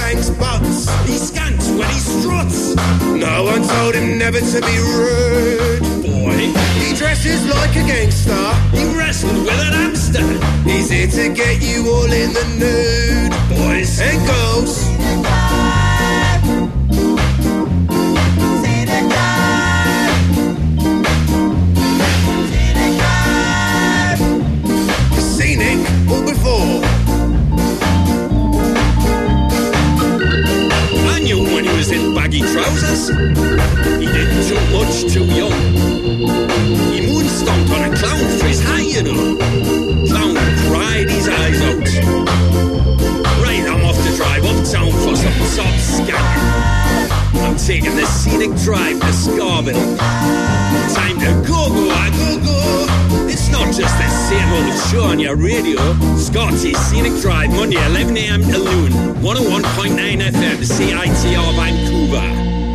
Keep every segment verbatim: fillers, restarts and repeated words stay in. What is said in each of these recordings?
bangs butts. He scants when he struts. No one told him never to be rude. Boy, he dresses like a gangster. He wrestled with an hamster. He's here to get you all in the nude, boys and girls. Scenic or before. I knew when he was in baggy trousers. He didn't do much too young. He moonstomped on a clown for his high, you know. Clown cried his eyes out. Right, I'm off to drive uptown for some top scat. I'm taking the scenic drive to Scarborough. Time to go, go, I go, go. It's not just the same old show on your radio. Scotty's Scenic Drive, Monday, eleven a.m. to noon. one oh one point nine F M, C I T R Vancouver.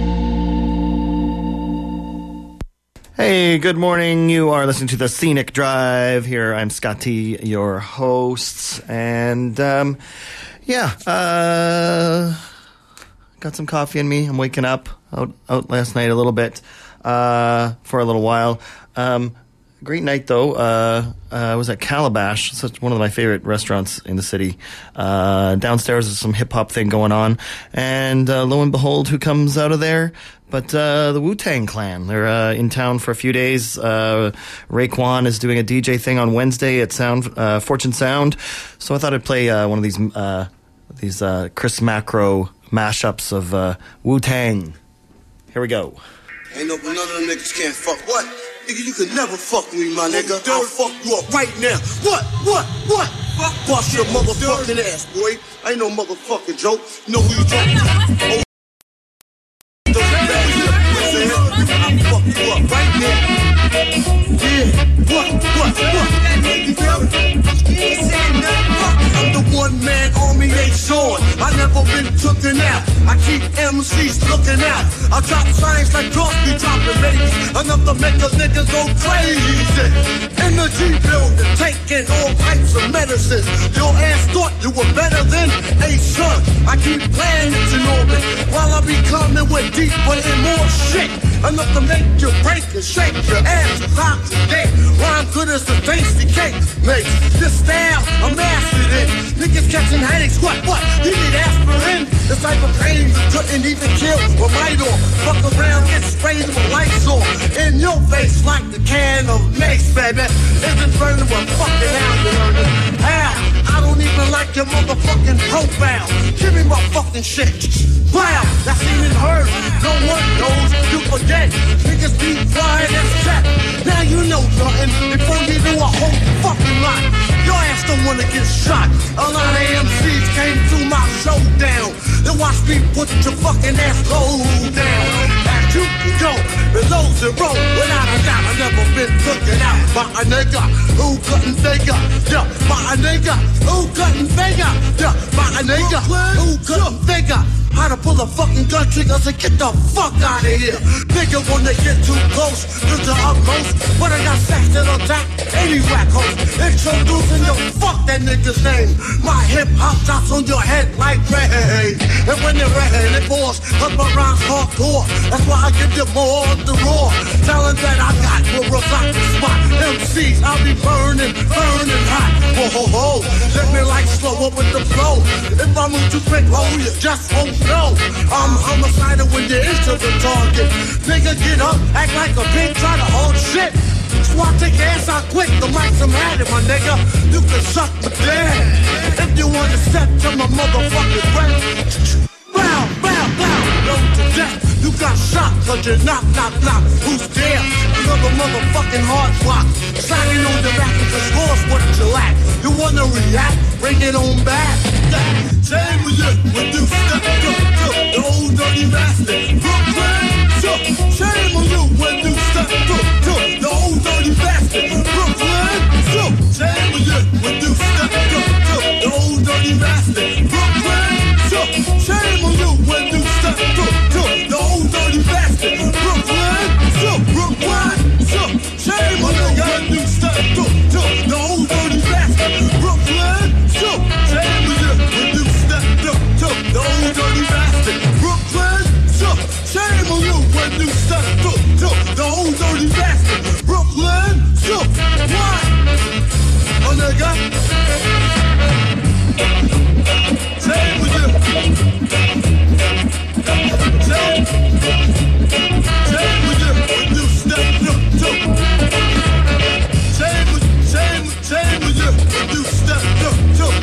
Hey, good morning. You are listening to the Scenic Drive. Here, I'm Scotty, your host. And, um, yeah, uh, got some coffee in me. I'm waking up. Out, out last night a little bit, uh, for a little while. Um, Great night, though. Uh, uh, I was at Calabash, such one of my favorite restaurants in the city. Uh, downstairs is some hip-hop thing going on. And uh, lo and behold, who comes out of there? But uh, the Wu-Tang Clan. They're uh, in town for a few days. Uh, Raekwon is doing a D J thing on Wednesday at Sound uh, Fortune Sound. So I thought I'd play uh, one of these uh, these uh, Chris Macro mashups of uh, Wu-Tang. Here we go. Ain't no, none of them niggas can't fuck. What? Nigga, you can never fuck with me, my nigga. I'll fuck you up right now. What? What? What? Fuck bust your motherfucking ass, boy. Ain't no motherfucking joke. You know who you talking to? Oh, I'll fuck you up right now. Yeah. What? What? What? I'm the one-man army, ain't showing. I never been tooken out. I keep M Cs looking out. I drop signs like Crosby dropping babies. Enough to make a nigga go crazy. Energy building, taking all types of medicines. Your ass thought you were better than a son. I keep planets in orbit while I be coming with deeper and more shit. Enough to make you break and shake your ass. Top to day, rhyme good as the tasty cake. Make this style, I'm mastered it. Niggas catching headaches, what, what? You need aspirin? The type of pain you couldn't even kill or bite on. Fuck around, get sprayed with lights on. In your face like the can of mace, baby. Isn't burning what fucking out you learning. How? I don't even like your motherfucking profile. Give me my fucking shit. Wow, that's even heard. No one knows, you forget. Niggas be quiet as cat. Now you know nothing before you do a whole fucking lot. Your ass don't wanna get shot. A lot of M Cs came through my showdown. Then watch me put your fucking ass low down. As you can go below zero. Without a doubt, I never been taken out by a nigga who couldn't figure. Yeah, by a nigga who couldn't figure. Yeah, by a nigga who couldn't figure how to pull a fucking gun triggers and get the fuck out of here. Nigga wanna get too close to the utmost, but I got sex that'll attack any whack host. Introducing your fuck that nigga's name. My hip hop drops on your head like rain. And when you're rain, it pours, cause my rhymes hardcore. That's why I give you more of the raw talent that I got. Will rock the spot. M Cs, I'll be burning, burning hot. Whoa, ho, ho. Let me like slow up with the flow. If I move too quick, oh, you just won't. No, I'm homicidal when you're into the target. Nigga, get up, act like a pig, try to hold shit. Swat take your ass out quick, the mic's I'm at it, my nigga. You can suck my dick if you wanna step to my motherfucking breath. Bow, bow, bow, no to death. You got shot, cause you knock, knock, knock. Who's there? Another motherfucking hard block. Sliding on the back of the scores, what you lack? You wanna react? Bring it on back. Shame with you when you step up to the old dirty bastard. Brooklyn, so shame on you when you step up to the old dirty bastard. Brooklyn, so shame on you when you step up to the old dirty bastard. Brooklyn, so shame on you when you step up to the old dirty bastard. Brooklyn, so Brooklyn, so shame on you when you step up to the old dirty bastard. Brooklyn, so shame on you when you step up to the old dirty nigga. Say it with you. Say it. Say it with you. When you step through, through. Say it with, say it, say it with you. When you step through, through.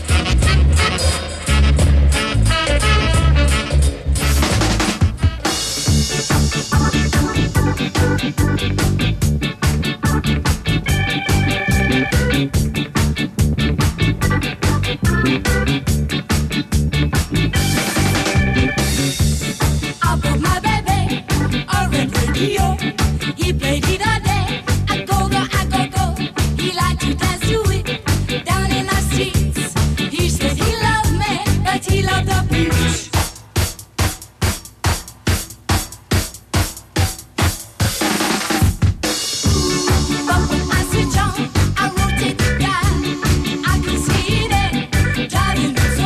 He played it all day. I go go, I go go. He liked to dance to it down in the streets. He said he loved me, but he loved the beach. But when I switch on, I rotate the dial. I can see it driving me.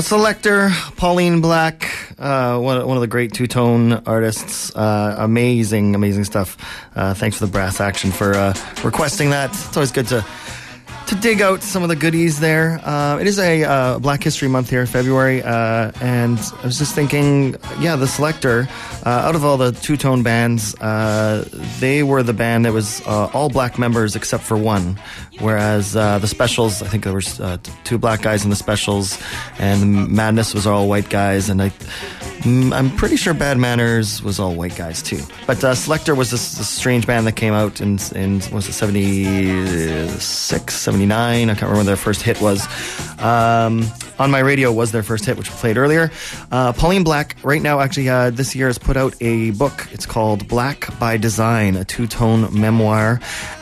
Selecter, Pauline Black, uh, one, one of the great two-tone artists. Uh, amazing, amazing stuff. Uh, thanks for the brass action for uh, requesting that. It's always good to to dig out some of the goodies there. Uh, it is a uh, Black History Month here in February, uh, and I was just thinking, yeah, the Selecter, uh, out of all the two-tone bands, uh, they were the band that was uh, all black members except for one, whereas uh, the Specials, I think there was uh, two black guys in the Specials, and Madness was all white guys, and I, I'm pretty sure Bad Manners was all white guys too. But uh, Selecter was this, this strange band that came out in, in was it seventy-six, seventy-nine? I can't remember what their first hit was. Um, On My Radio was their first hit, which we played earlier. Uh, Pauline Black, right now, actually, uh, this year has put out a book. It's called Black by Design, a two-tone memoir.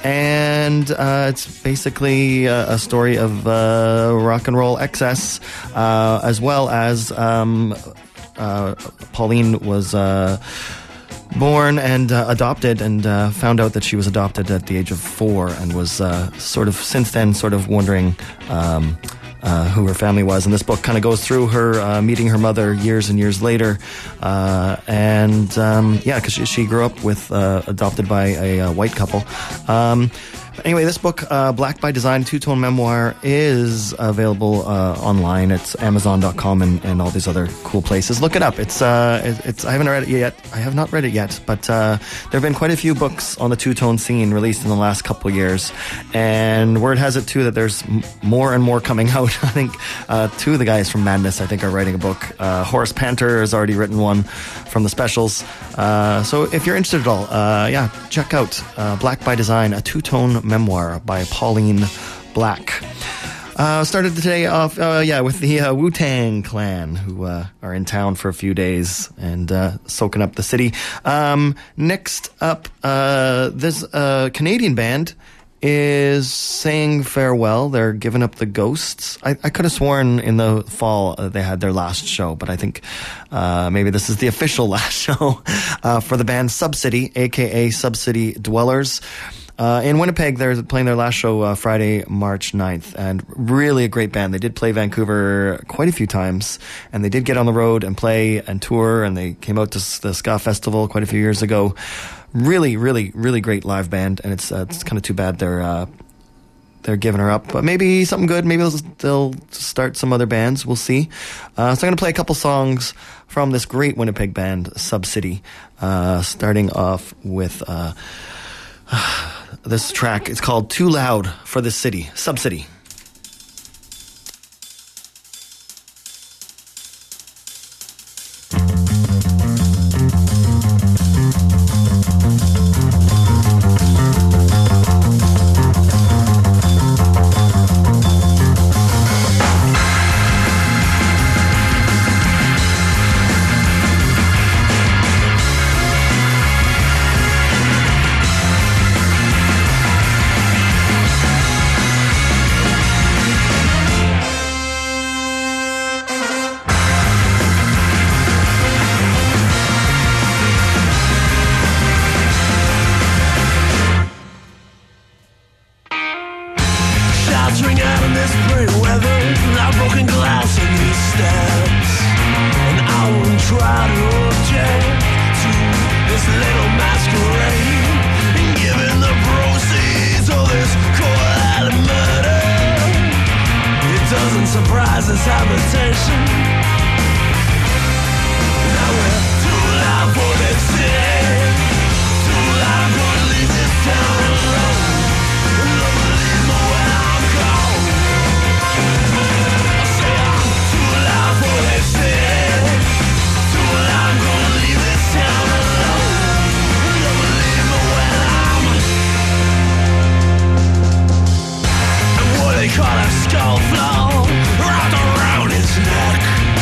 And uh, it's basically a, a story of uh, rock and roll excess, uh, as well as um, uh, Pauline was... Uh, born and uh, adopted, and uh, found out that she was adopted at the age of four, and was uh, sort of since then sort of wondering um, uh, who her family was. And this book kind of goes through her uh, meeting her mother years and years later, uh, and um, yeah, because she, she grew up with uh, adopted by a, a white couple. Um, Anyway, this book, uh, Black by Design, two-tone memoir, is available uh, online. It's amazon dot com and, and all these other cool places. Look it up. It's uh, it, it's I haven't read it yet. I have not read it yet, but uh, there have been quite a few books on the two-tone scene released in the last couple of years, and word has it too that there's m- more and more coming out. I think uh, two of the guys from Madness, I think, are writing a book. Uh, Horace Panter has already written one from the Specials. Uh, so if you're interested at all, uh, yeah, check out uh, Black by Design, a two-tone memoir by Pauline Black. Uh, started today off, uh, yeah, with the uh, Wu-Tang Clan, who uh, are in town for a few days and uh, soaking up the city. Um, next up, uh, this uh, Canadian band is saying farewell. They're giving up the ghosts. I, I could have sworn in the fall uh, they had their last show, but I think uh, maybe this is the official last show uh, for the band Subcity, a k a. Subcity Dwellers. Uh, in Winnipeg, they're playing their last show uh, Friday, March ninth, and really a great band. They did play Vancouver quite a few times, and they did get on the road and play and tour, and they came out to the Ska Festival quite a few years ago. Really, really, really great live band, and it's uh, it's kind of too bad they're uh, they're giving her up. But maybe something good. Maybe they'll, they'll start some other bands. We'll see. Uh, so I'm going to play a couple songs from this great Winnipeg band, Subcity, uh, starting off with... Uh, this track. It's called Too Loud for the City. Subcity. Call a skull flow wrapped around his neck.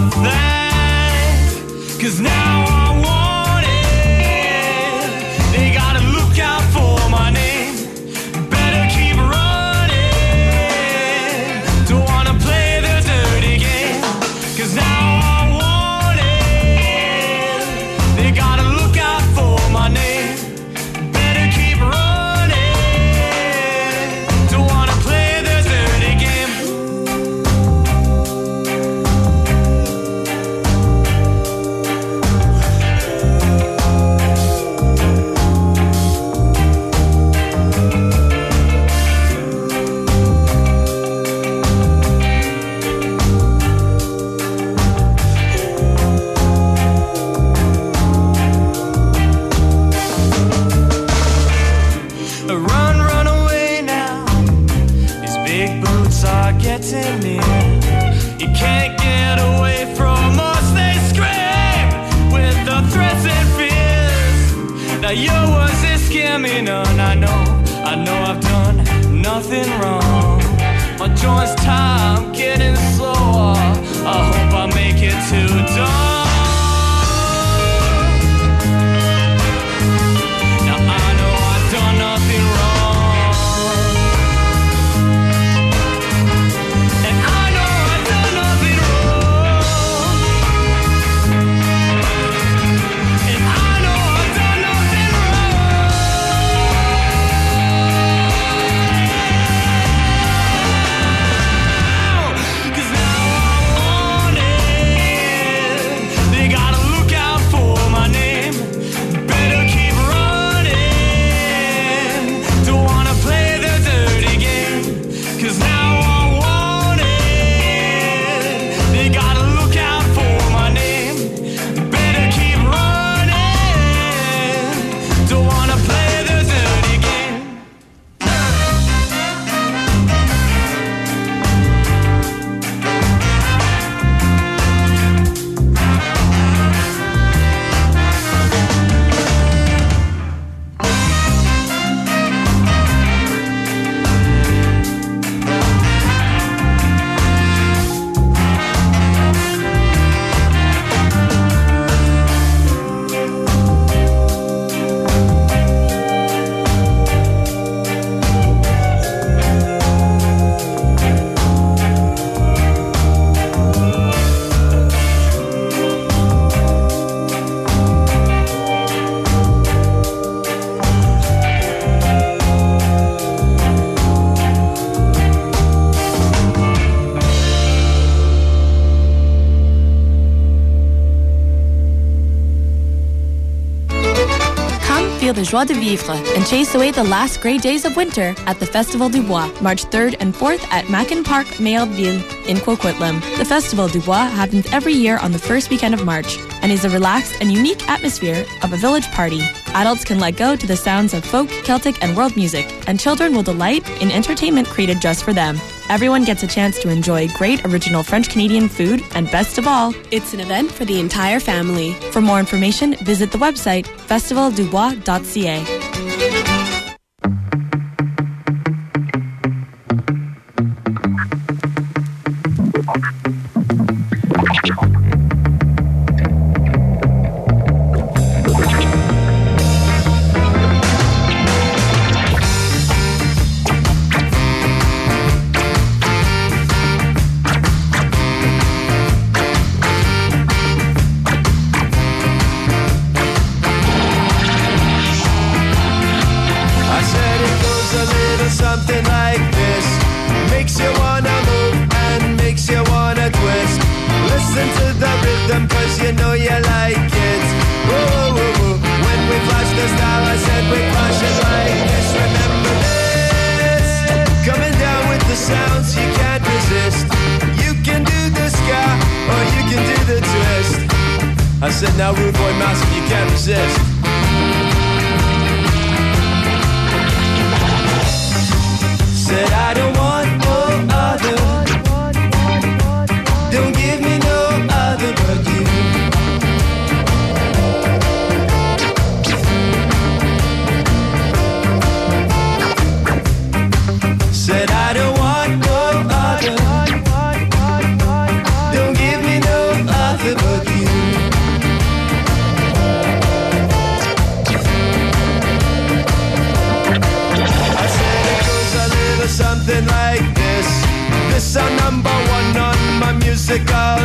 thing. Cause now I want it. They gotta look out for my name. Better keep running. Don't wanna play the dirty game. Cause now I want it. They gotta look out for my name. Better keep running. Don't wanna play the dirty game. Run, run away now. These big boots are getting near. You can't get away from us, they scream with the threats and fears. Now your words, they scare me none. I know, I know I've done nothing wrong. My joints tired, I'm getting slower. I hope I make it to dawn. Now I know I've done nothing wrong. And I know I've done nothing wrong. And I know I've done nothing wrong. Cause now I want it. They gotta look out for my name. Better keep running. Don't wanna play the dirty game. Cause now I want it. They gotta look out for my name. Better keep running. Don't wanna play the dirty game. Come feel the joie de vivre and chase away the last grey days of winter at the Festival du Bois, March third and fourth at Mackin Park, Mayordville in Coquitlam. The Festival du Bois happens every year on the first weekend of March and is a relaxed and unique atmosphere of a village party. Adults can let go to the sounds of folk, Celtic, and world music, and children will delight in entertainment created just for them. Everyone gets a chance to enjoy great original French-Canadian food, and best of all, It's an event for the entire family. for more information, visit the website festival du bois dot c a. I said it goes a little something like this. Makes you wanna move and makes you wanna twist. Listen to the rhythm cause you know you like it. Whoa, whoa, whoa, whoa. When we flash the star I said we flash it like this. Remember this. Coming down with the sounds you can't resist. You can do the ska or you can do the twist. I said now rude boy massive you can't resist. Said I don't want no other. Don't give me no other but you. Said I don't want no other. Don't give me no other.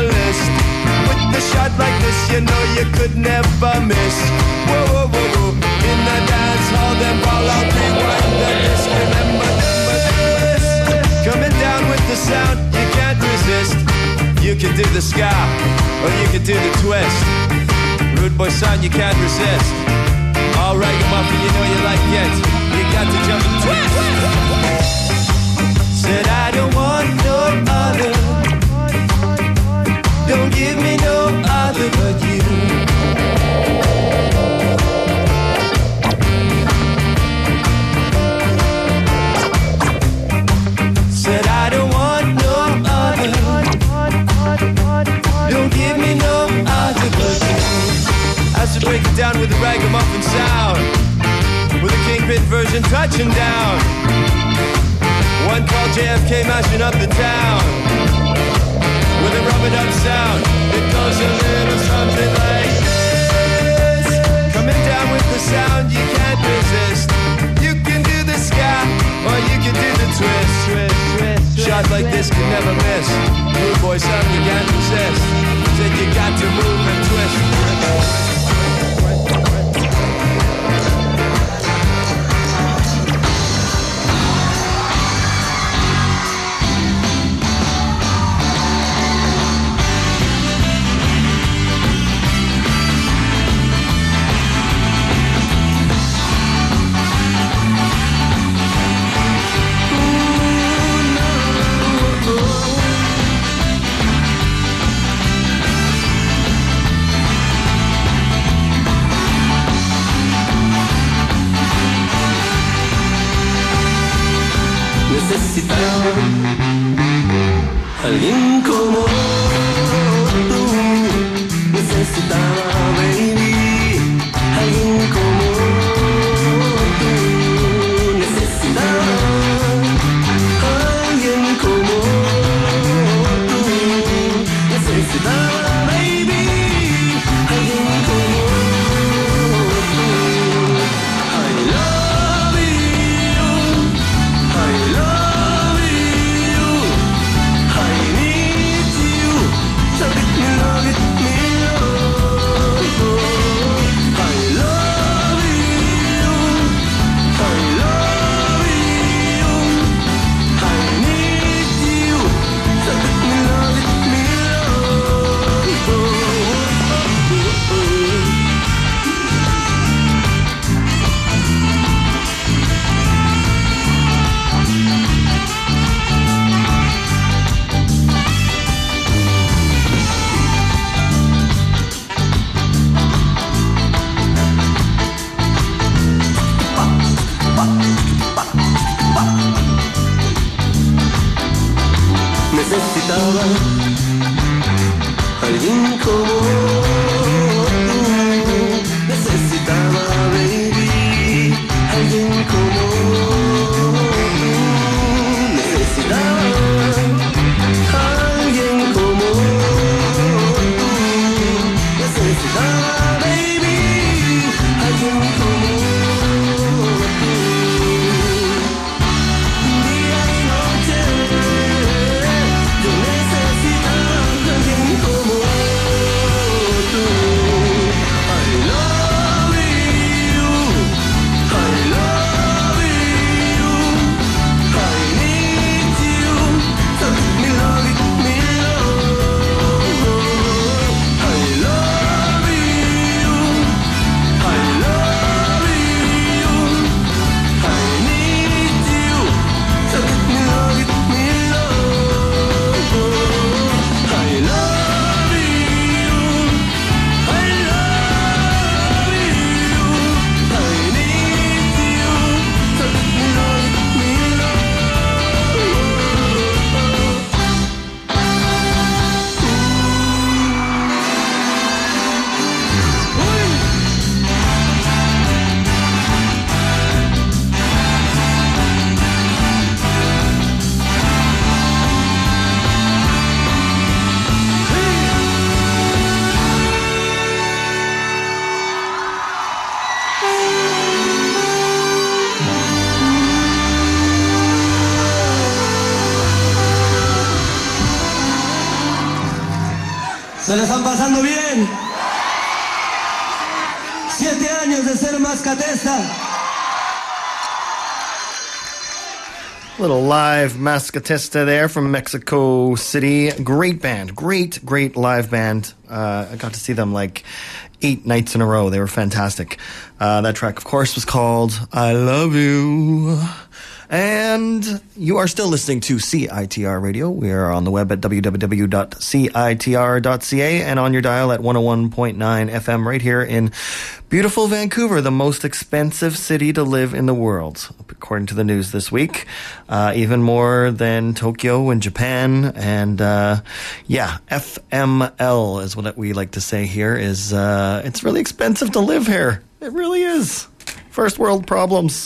list. With a shot like this, you know you could never miss. Whoa, whoa, whoa, whoa. In the dance hall, then ball out, rewind the disc. Remember this. Coming down with the sound, you can't resist. You can do the ska, or you can do the twist. Rude boy sound, you can't resist. All ragamuffin, you know you like it. You got to jump and twist. Said I don't want no other. Don't give me no other but you. Said I don't want no other. Don't give me no other but you. As to break it down with the ragamuffin sound, with a kingpin version touching down. One called J F K mashing up the town. With a rub-a-dub sound, it goes a little something like this. Coming down with the sound you can't resist. You can do the ska, or you can do the twist. twist, twist Shot like this can never miss. Rude boy sound you can't resist. Said you got to move and twist. Necesitaba alguien como tú. Necesitaba, baby, alguien como tú. Necesitaba alguien como tú. Necesitaba, baby, alguien como tú. I love you. I love you. I need you. So let me love it, me love. I love you. I love you. I need you. So let me love it, me love. Necesitaba alguien como tú. Necesitaba, baby, alguien como tú. Necesitaba alguien como tú. Necesitaba, baby, alguien como tú. Día y noche yo necesitaba alguien como ¿Se la están pasando bien? Siete años de ser mascatesta. Little live Mascatista there from Mexico City. Great band. Great, great live band. Uh, I got to see them like eight nights in a row. They were fantastic. Uh, that track, of course, was called I Love You. And you are still listening to C I T R Radio. We are on the web at w w w dot c i t r dot c a and on your dial at one oh one point nine F M right here in beautiful Vancouver, the most expensive city to live in the world, according to the news this week. Uh, even more than Tokyo and Japan. And, uh, yeah, F M L is what we like to say here is, uh, it's really expensive to live here. It really is. First world problems.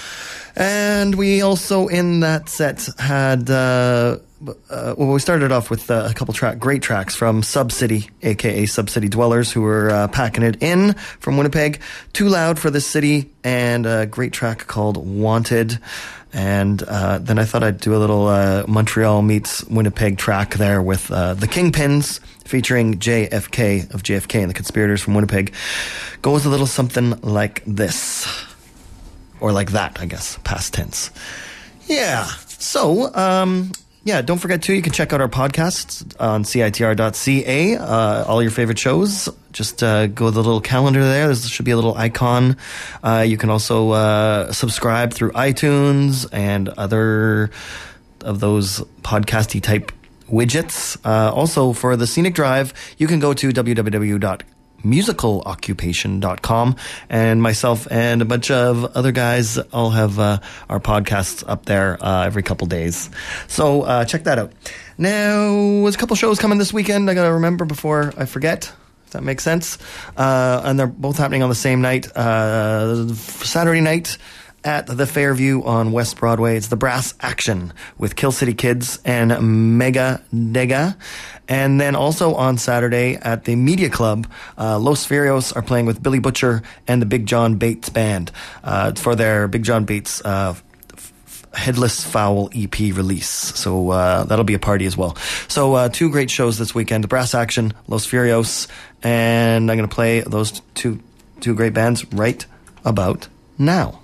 And we also, in that set, had, uh, uh, well, we started off with uh, a couple track, great tracks from Subcity, a k a. Subcity Dwellers, who were uh, packing it in from Winnipeg. Too Loud for this city, and a great track called Wanted. And uh, then I thought I'd do a little uh, Montreal meets Winnipeg track there with uh, the Kingpins, featuring J F K of J F K and the Conspirators from Winnipeg. Goes a little something like this. Or like that, I guess, past tense. Yeah. So, um, yeah, don't forget, too, you can check out our podcasts on c i t r dot c a. Uh, all your favorite shows. Just uh, go to the little calendar there. There should be a little icon. Uh, you can also uh, subscribe through iTunes and other of those podcasty type widgets. Uh, also, for the Scenic Drive, you can go to w w w dot musical occupation dot com, and myself and a bunch of other guys all have uh, our podcasts up there uh, every couple days. So uh, check that out. Now, there's a couple shows coming this weekend I gotta remember before I forget, if that makes sense. Uh, and they're both happening on the same night. Uh, Saturday night at the Fairview on West Broadway, it's the Brass Action with Kill City Kids and Mega Dega. And then also on Saturday at the Media Club, uh, Los Furios are playing with Billy Butcher and the Big John Bates Band uh, for their Big John Bates uh, f- Headless Fowl E P release. So uh, that'll be a party as well. So uh, two great shows this weekend, the Brass Action, Los Furios, and I'm going to play those two two great bands right about now.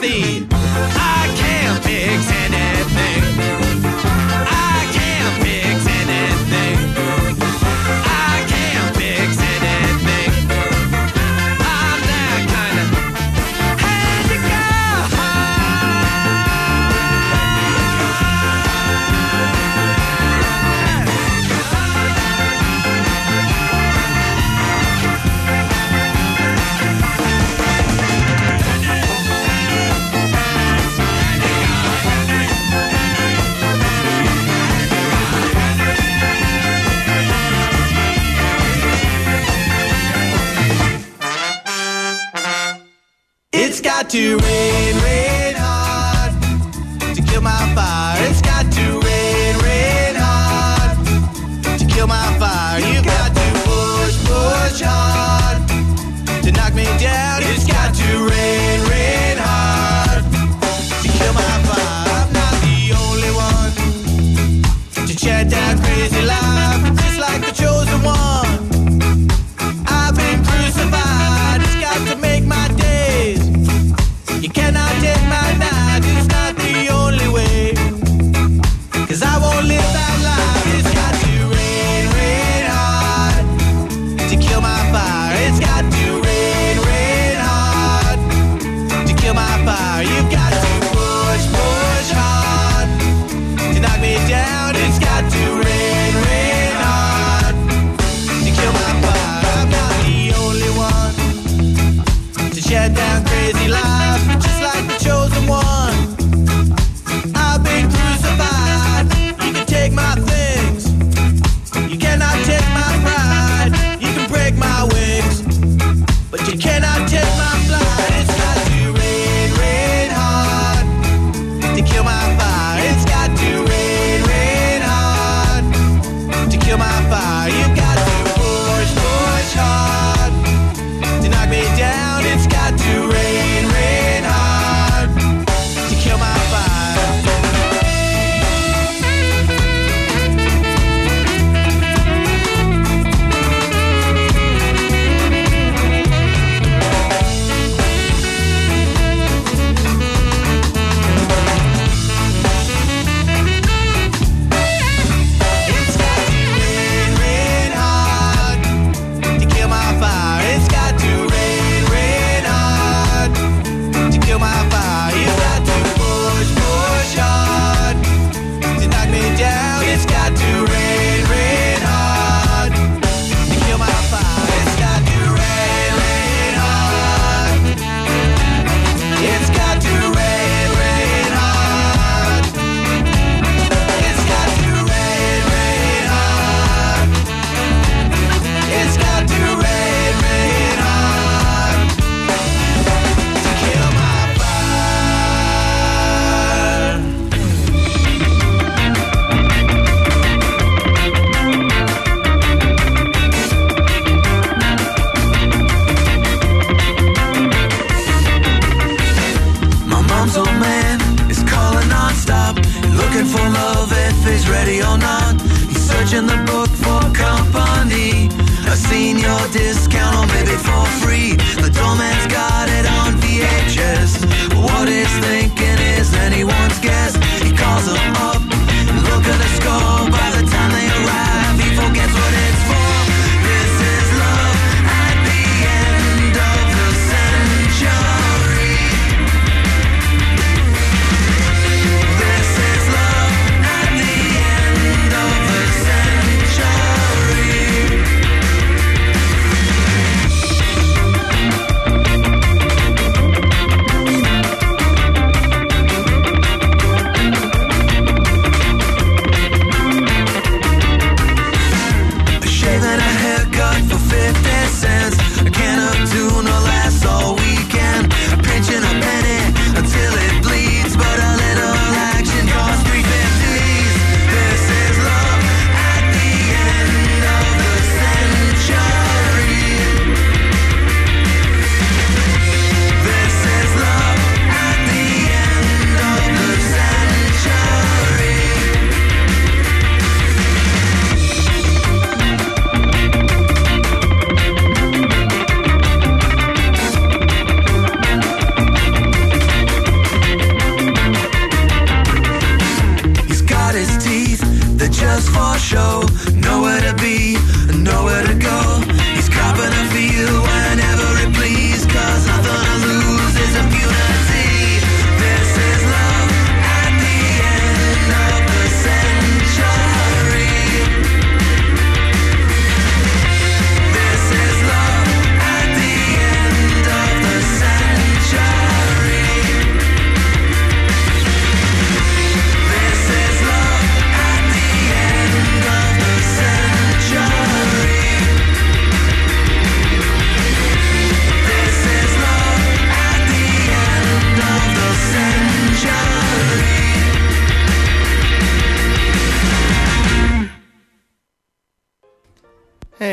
nothing. I can't fix anything. I can't fix anything. I can't fix anything. I'm that kind of It's got to rain, rain hard to kill my fire. It's got to rain, rain hard to kill my fire. You got to push, push hard to knock me down. It's got to rain, rain hard to kill my fire. I'm not the only one to chat down crazy life, just like the chosen one. I've been crucified. It's got to make my days. You cannot take my night, it's not the only way. Cause I won't live that life. It's got to rain, rain hard to kill my fire. It's got to rain, rain hard to kill my fire. You've got to push, push hard to knock me down. It's got to rain, rain hard to kill my fire. I'm not the only one to shut down crazy life, just like the chosen one. I've been crucified. You can take my things, you cannot take my pride. You can break my wings, but you cannot take my flight. It's got to rain, rain hard to kill my fire. It's got to rain, rain hard to kill my fire. You've got to push, push hard to knock me down. It's got to rain, rain hard to kill my fire. It's got to rain, rain hard to kill my fire. It's got to rain, rain hard to kill my fire. You got to push, push hard to knock me down. It's got to rain, rain hard to kill my fire. It's got to rain, rain hard. It's got to rain, rain hard. It's got to rain, rain hard. It's got to rain, rain hard to kill my fire. My mom's old man is calling non-stop, looking for love if he's ready or not. He's searching the book for company, a senior discount or maybe for free. The doorman's got it on V H S. What he's thinking is anyone's guess. He calls them up, look at the score. By the time they arrive, he forgets what it's for. This is love at the end of the century. This is love at the end of the century.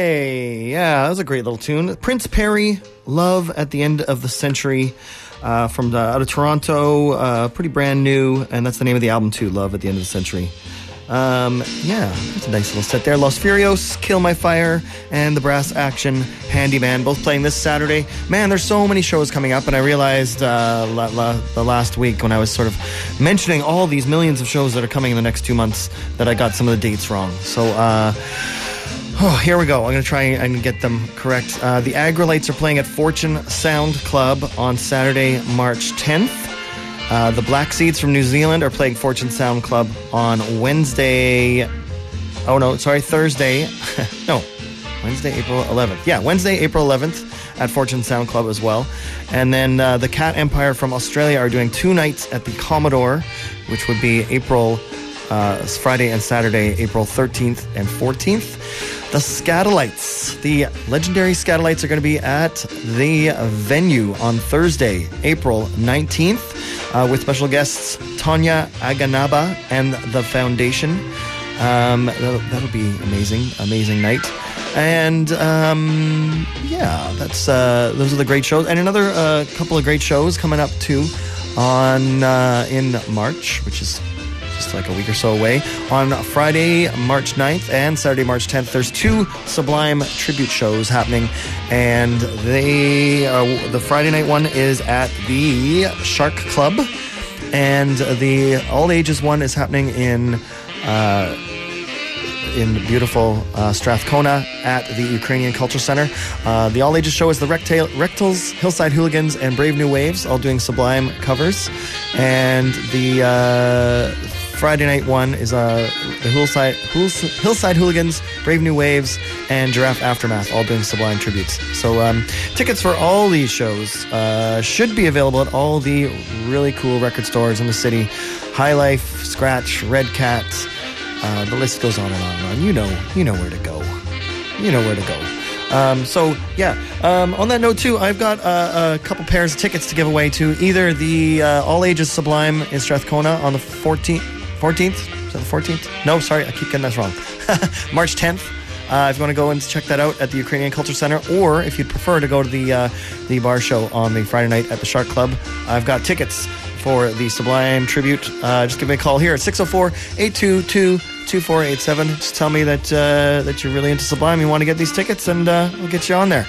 Hey, yeah, that was a great little tune. Prince Perry, Love at the End of the Century, uh, from the, out of Toronto, uh, pretty brand new, and that's the name of the album too, Love at the End of the Century. Um, yeah, that's a nice little set there. Los Furios, Kill My Fire, and the Brass Action Handyman, both playing this Saturday. Man, there's so many shows coming up, and I realized uh, la- la- the last week when I was sort of mentioning all these millions of shows that are coming in the next two months that I got some of the dates wrong. So, uh... Oh, here we go. I'm going to try and get them correct. Uh, the Agrolites are playing at Fortune Sound Club on Saturday, March tenth. Uh, the Black Seeds from New Zealand are playing Fortune Sound Club on Wednesday. Oh, no, sorry, Thursday. no, Wednesday, April eleventh. Yeah, Wednesday, April eleventh at Fortune Sound Club as well. And then uh, the Cat Empire from Australia are doing two nights at the Commodore, which would be April, uh, Friday and Saturday, April thirteenth and fourteenth. The Scatolites, the legendary Scatolites, are going to be at the venue on Thursday, April nineteenth, uh, with special guests Tanya Aganaba and the Foundation. Um, that'll, that'll be amazing, amazing night. And um, yeah, that's uh, those are the great shows, and another uh, couple of great shows coming up too on uh, in March, which is just like a week or so away. On Friday, March ninth and Saturday, March tenth, there's two Sublime tribute shows happening, and they uh, the Friday night one is at the Shark Club, and the all ages one is happening in uh, in beautiful uh, Strathcona at the Ukrainian Culture Center. Uh, the all ages show is the Rectal, Rectals, Hillside Hooligans, and Brave New Waves, all doing Sublime covers, and the uh, Friday night one is uh, the Hillside, Hillside Hooligans, Brave New Waves, and Giraffe Aftermath, all doing Sublime tributes. So um, tickets for all these shows uh, should be available at all the really cool record stores in the city. High Life, Scratch, Red Cat, uh, the list goes on and on and on. You know, you know where to go. You know where to go. Um, so, yeah, um, on that note, too, I've got uh, a couple pairs of tickets to give away to either the uh, All Ages Sublime in Strathcona on the fourteenth. fourteenth? Is that the fourteenth? No, sorry, I keep getting that wrong. March tenth. Uh, if you want to go and check that out at the Ukrainian Culture Center, or if you'd prefer to go to the uh, the bar show on the Friday night at the Shark Club, I've got tickets for the Sublime tribute. Uh, just give me a call here at six oh four, eight two two, two four eight seven. Just tell me that uh, that you're really into Sublime, you want to get these tickets, and uh, we'll get you on there.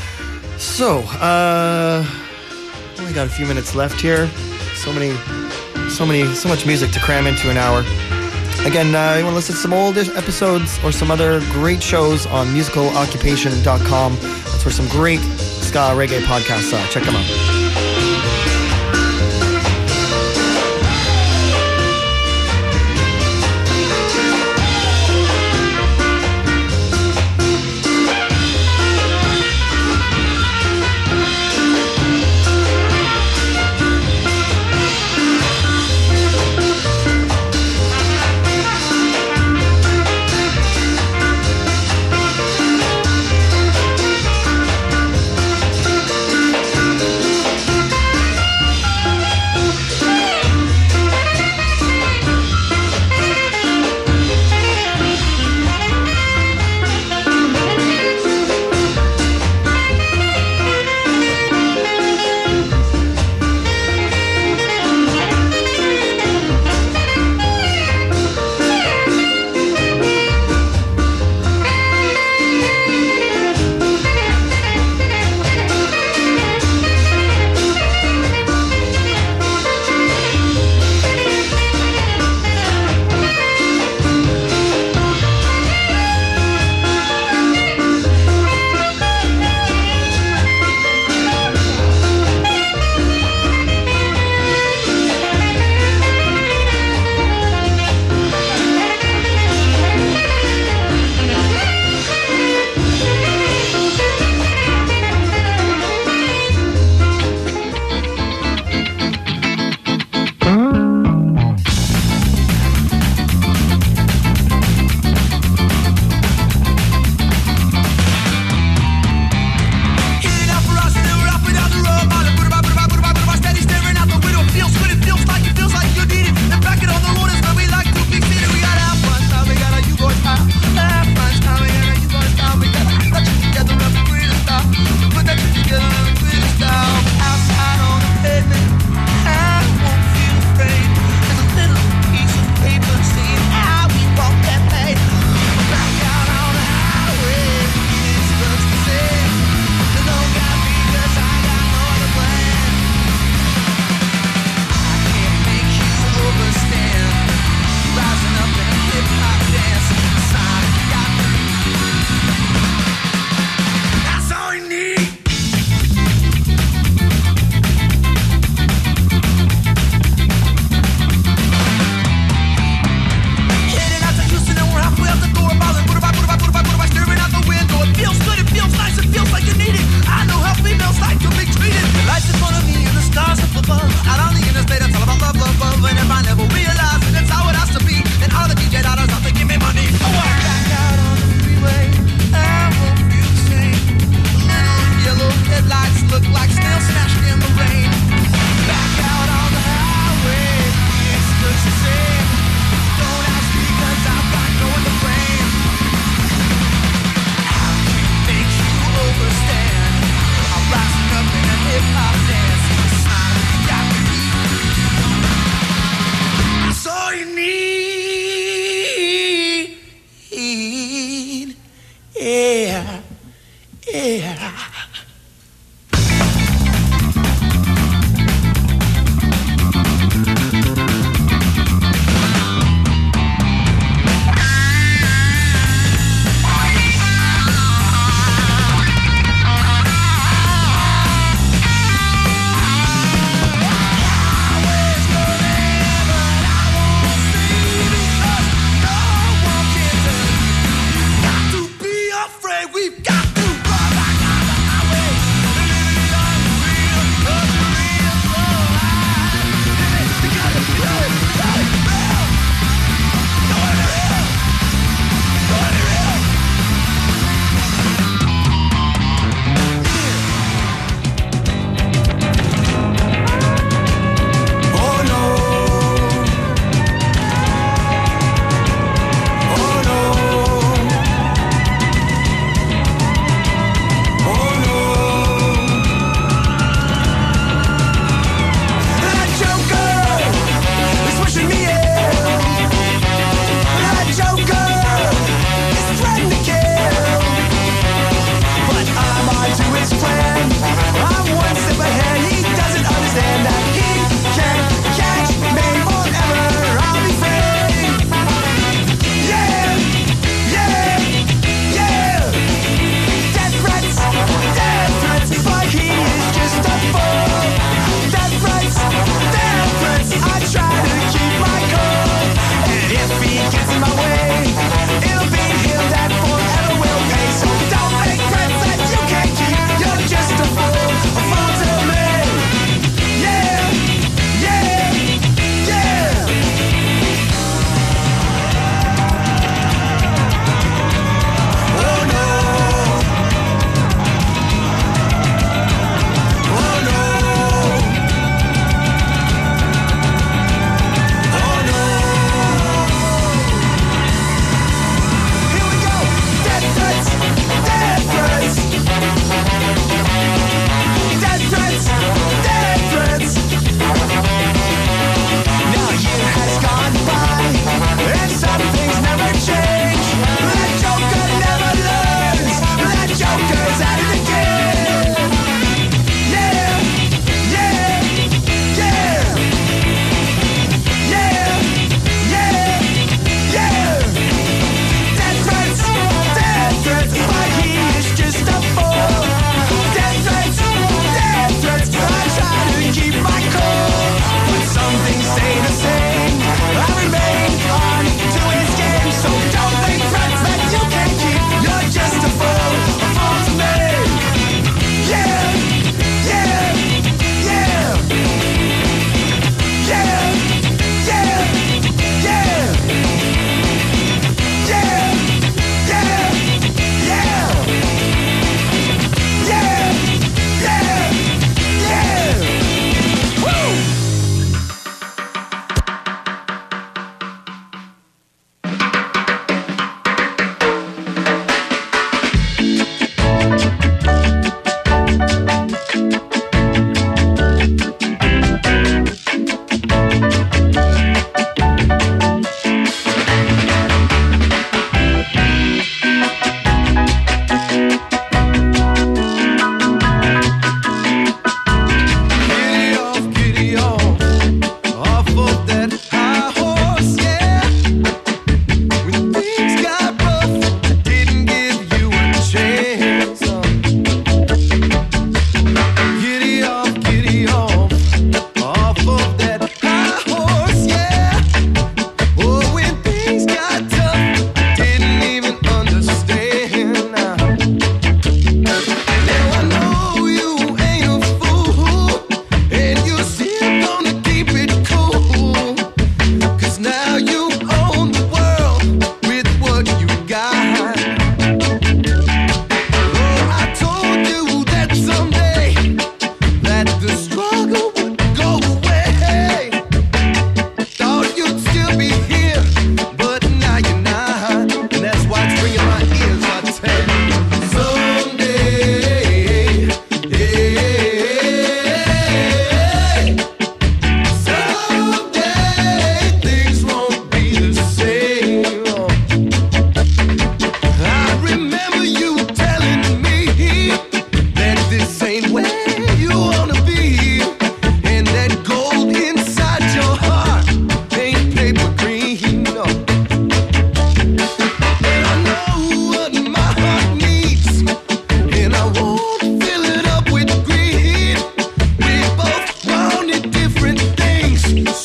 So, uh, only got a few minutes left here. So many... So many, so much music to cram into an hour. Again, uh, you want to listen to some old episodes or some other great shows on musical occupation dot com. That's where some great ska reggae podcasts are. Check them out.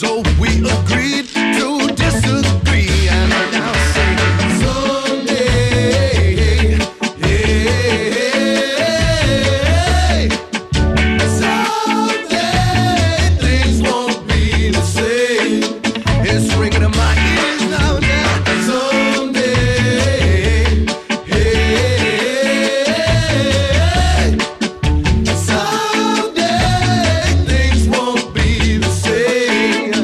So we agreed to disagree, and now say someday, hey, someday things won't be the same. It's ringing in my ears now, now. Someday, hey, someday things won't be the same.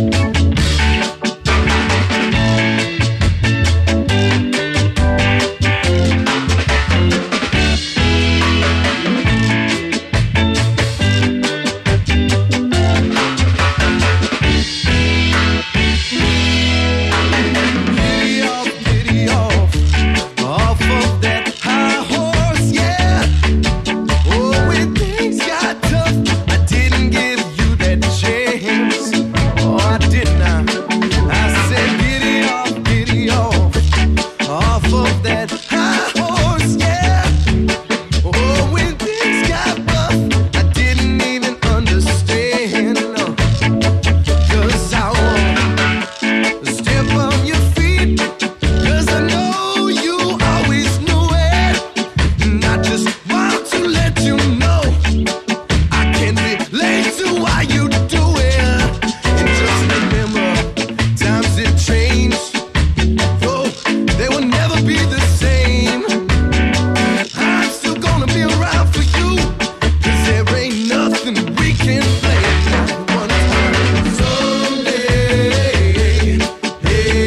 Giddy off, giddy off, off of that high horse, yeah. Oh, when things got tough, I didn't give you that chance. Oh, I didn't. I, I said, giddy off, giddy off, off of that high horse, yeah. Oh, when things got rough, I didn't even understand. No. 'Cause I want step on your feet, 'cause I know you always knew it. And I just want to let you know I can relate to why you do it. And just remember, times have changed, though they will never be the same. I'm still gonna be around for you, 'cause there ain't nothing we can play. One time, someday, hey,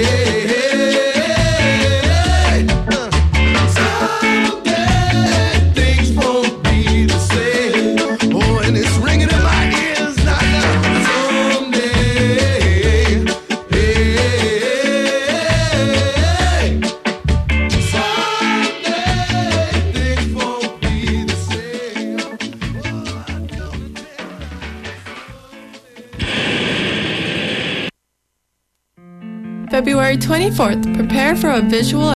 uh, someday things won't be the same. Oh, and it's ringing in my ears now, now. Someday, hey, someday things won't be the same. Oh, I know February twenty-fourth, prepare for a visual